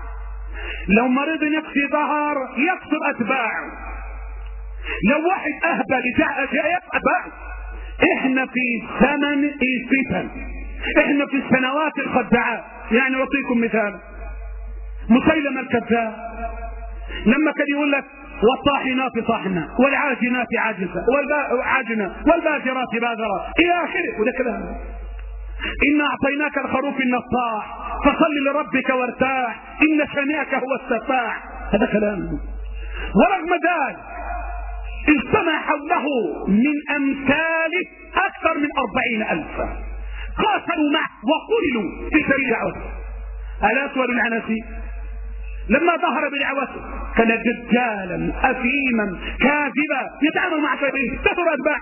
لو مريض نفسي ظهر يقتل أتباعه، لو واحد أهبل جاء أتباعه. احنا في زمن الفتن، احنا في السنوات الخداعات. يعني أعطيكم مثال، مسيلمة الكذاب لما كان يقول لك والطاحنات طحنا والعاجنات عاجنة والباجرات بادرة إلى آخره، وده كلام. إنا أعطيناك الخروف النطاح فصل لربك وارتاح إن شانئك هو السفاح، هذا كلام. ورغم ذلك اجتمع حوله من أمثاله أكثر من 40,000 قاتلوا معه وقتلوا في سبيل دعوته. الأسود العنسي لما ظهر بدعوته كان دجالا أثيما كاذبا يتعامل مع كافرين، كثر أتباع.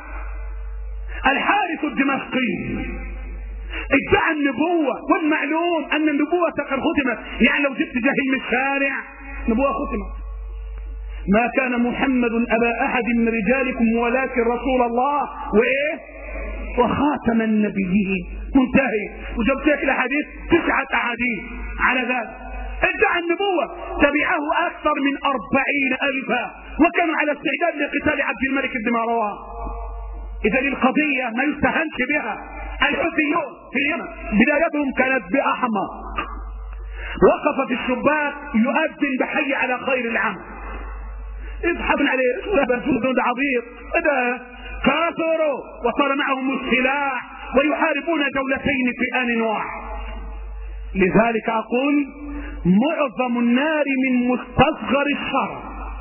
الحارث الدمشقي ادعى النبوة والمعلوم أن النبوة قد ختمت، يعني لو جبت جاهل من الشارع نبوة ختمت. ما كان محمد أبا أحد من رجالكم ولكن رسول الله وإيه وخاتم النبيين، منتهي. وجبت لك الحديث 9 أحاديث على ذلك. ادعى النبوة، تبعه أكثر من 40,000 وكانوا على استعداد لقتال عبد الملك بن مروان. إذا القضية ما يستهانش بها. الحوثيون في اليمن بدايتهم كانت بأحمر، وقف في الشباك يؤذن بحي على خير العمل، يضحكون عليه ده عبيط، ده كافروا وصار معهم السلاح ويحاربون دولتين في آن واحد. لذلك أقول معظم النار من مستصغر الشر.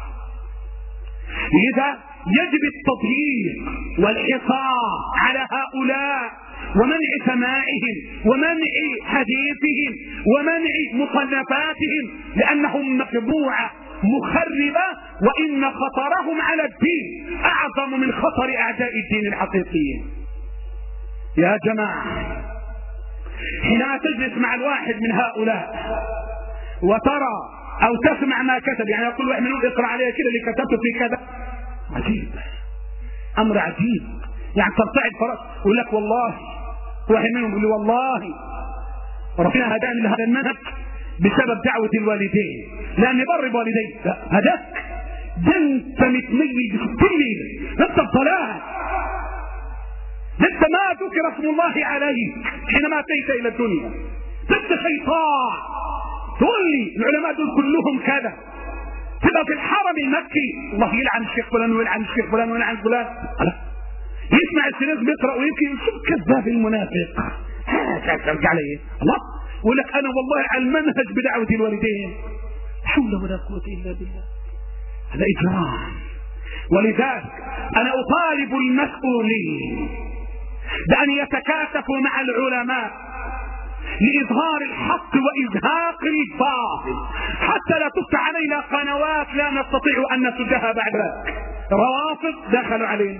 لذا يجب التضييق والحصار على هؤلاء ومنع سماعهم ومنع حديثهم ومنع مصنفاتهم، لأنهم مطبوعة مخربة، وإن خطرهم على الدين أعظم من خطر أعداء الدين الحقيقيين. يا جماعة حينما تجلس مع الواحد من هؤلاء وترى أو تسمع ما كتب، يعني يقول واحد منهم اقرأ عليه كده اللي كتبته في كذا، عجيب، أمر عجيب. يعني ترتعد فرس يقول لك والله، واحد منهم يقول لي والله ربنا هداني لهذا المنهج بسبب دعوة الوالدين لأني بر بوالدين. لا هداك ده انت متميز بالتمييز، انت الضلال، انت ما ذكر اسم الله عليك حينما اتيت الى الدنيا، انت شيطان. تقول لي العلماء دول كلهم كذا، تبقى في الحرم المكي الله يلعن الشيخ فلان ويلعن الشيخ فلان ويلعن فلان، يسمع السناس بيقرأ ويبكي شوف كذاب المنافق، ترجع لي الله يقول لك انا والله على المنهج بدعوة الوالدين. حول ولا قوة الا بالله، هذا اجرام. ولذلك انا اطالب المسؤولين بان يتكاتفوا مع العلماء لإظهار الحق وإزهاق الباطل، حتى لا تفتح علينا قنوات لا نستطيع أن نسدها بعد ذلك. روافض دخلوا علينا،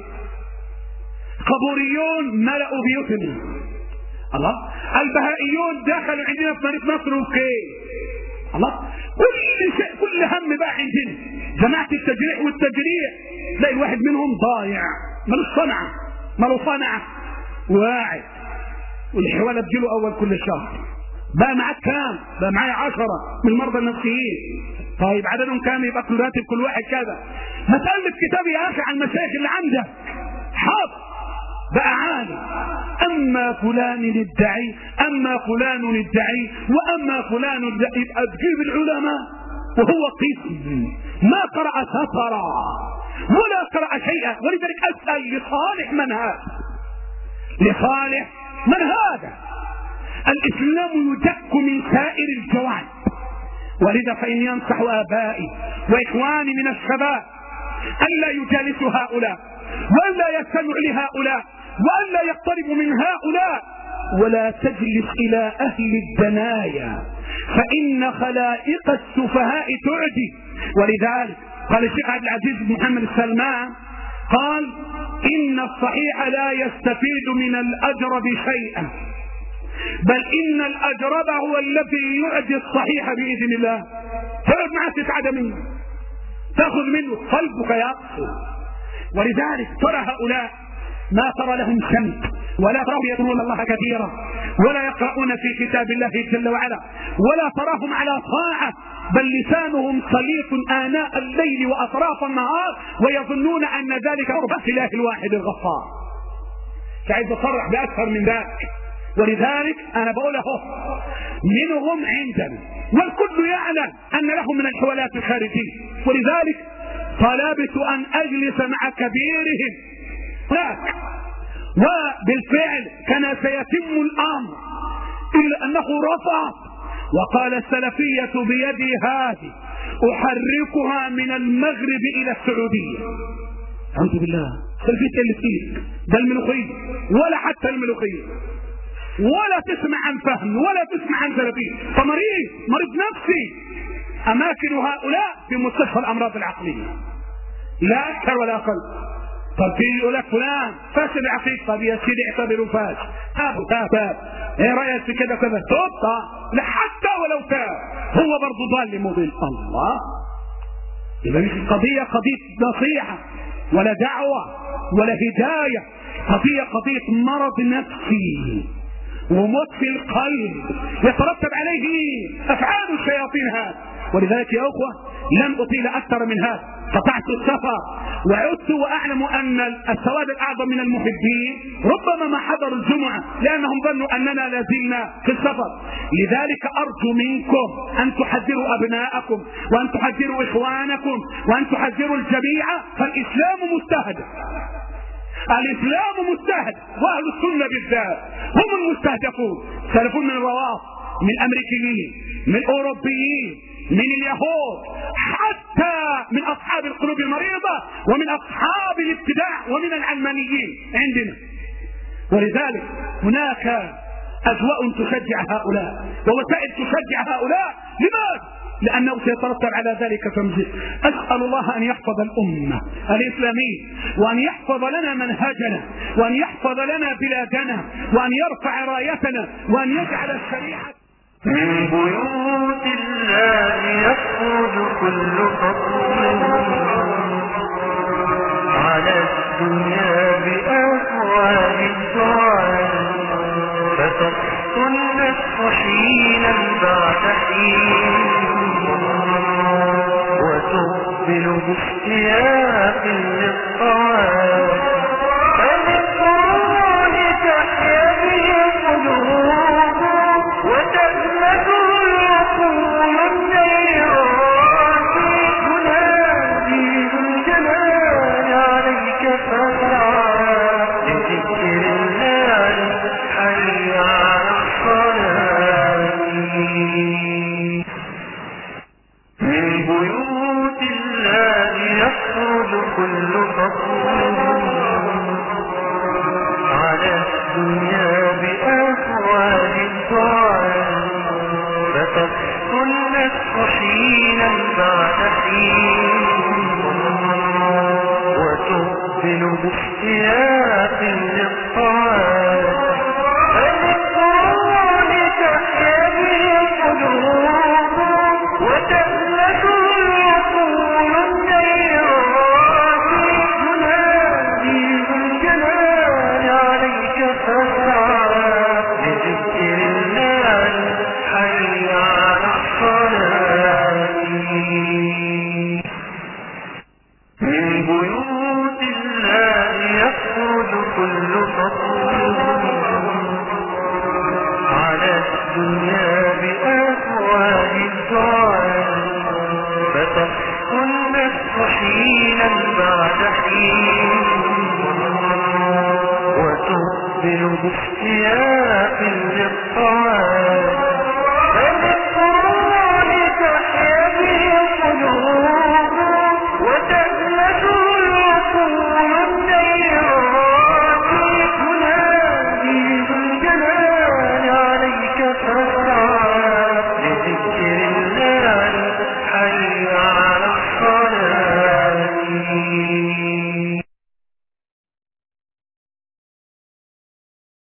قبوريون ملأوا بيوتنا، الله، البهائيون دخلوا عندنا في مدينة نصر وكي، الله، كل شيء كل هم بقى عندنا. جماعة التجريح والتجريح تلاقي الواحد منهم ضايع، ملو صنعة واعد، والحوالة تجيله أول كل شهر. بقى معاك كام؟ بقى معايا 10 من المرضى النفسيين. طيب عددهم كام؟ يبقى راتب كل واحد كذا. ما تألف كتاب يا أخي عن المشايخ اللي عندك، حاضر بقى عالم. أما فلان يدعي، أما فلان يدعي، وأما فلان يبقى تجيب العلماء وهو قسم ما قرأ سطرا ولا قرأ شيئا. ولذلك أسأل لصالح من هذا؟ لصالح من هذا؟ الإسلام يدك من سائر الجوانب. ولذا فإن ينصح آبائي وإخواني من الشباب ألا يجالسوا هؤلاء، وألا يستمع لهؤلاء، وألا يقترب من هؤلاء، ولا تجلس إلى أهل الدنايا، فإن خلائق السفهاء تعدي. ولذلك قال الشيخ عبد العزيز بن محمد السلمان قال: إن الصحيح لا يستفيد من الأجرب شيئا، بل إن الأجرب هو الذي يعدي الصحيح بإذن الله. تقعد معه تسعد منه، تأخذ منه، قلبك يقسو. ولذلك ترى هؤلاء ما ترى لهم سمت، ولا تراهم يذكرون الله كثيرا، ولا يقرؤون في كتاب الله جل وعلا، ولا تراهم على طاعة، بل لسانهم سليط آناء الليل وأطراف النهار، ويظنون أن ذلك قرب الله الواحد الغفار. سعيد أصرح بأكثر من ذلك. ولذلك أنا بقوله منهم عندنا، والكل يعلم أن لهم من الحوالات الخارجية. ولذلك طلبت أن أجلس مع كبيرهم هناك، وبالفعل كان سيتم الأمر، إلا أنه رفض وقال: السلفية بيدي هذه أحركها من المغرب إلى السعودية. أعوذ بالله. سلفية اللي فيه ده الملوخية، ولا حتى الملوخية، ولا تسمع عن فهم، ولا تسمع عن سلفية. فمريض، مريض نفسي. أماكن هؤلاء في مستشفى الأمراض العقلية، لا أكثر ولا أقل. طب في يقول لك فلان فاسد العقيدة، طب يا سيدي اعتبره فاسد، تاب، ايه رأيك في كذا كذا؟ توب، لا حتى ولو تاب هو برضه ضال مضل. الله. إذا مش القضية قضية نصيحة ولا دعوة ولا هداية، قضية مرض نفسي وموت في القلب يترتب عليه أفعال الشياطين هذا. ولذلك يا أخوة لن أطيل أكثر من هذا، قطعت السفر وعدت وأعلم أن السواد الأعظم من المحبين ربما ما حضروا الجمعة لأنهم ظنوا أننا لازلنا في السفر. لذلك أرجو منكم أن تحذروا أبناءكم، وأن تحذروا إخوانكم، وأن تحذروا الجميع، فالإسلام مستهدف. الإسلام مستهدف، وأهل السنة بالذات هم المستهدفون. سلفون من الروافض، من الأمريكيين، من الأوروبيين، من اليهود، حتى من أصحاب القلوب المريضة، ومن أصحاب الابتداع، ومن العلمانيين عندنا. ولذلك هناك أجواء تشجع هؤلاء ووسائل تشجع هؤلاء. لماذا؟ لأنه سيترتب على ذلك تمزيق. أسأل الله أن يحفظ الأمة الإسلامية، وأن يحفظ لنا منهجنا، وأن يحفظ لنا بلادنا، وأن يرفع رايتنا، وأن يجعل الشريعة. من بيوت الله يخرج كل فضل على الدنيا بأهوال الدعاء، فتسقط النفس حينا بعد حين، وتقبل باشتياق للطعام، فللقرآن تحيا به القلوب، وتألف العقول النيران، ينادي ذو الجلال عليك فاسعى، لذكر الله حي على الصلاة. من بيوت الله يخرج كل فضل على الدنيا بأهوال الدعاء، فتسقط النفس حينا بعد حين، وتقبل باشتياق للطعام، فللقرآن تحيا به القلوب، وتألف العقول النيران، ينادي ذو الجلال عليك فاسعى، لذكر الله حي على الصلاة. من بيوت الله يخرج كل فضل حينا بعد حين وتقبل باشتياق للطعام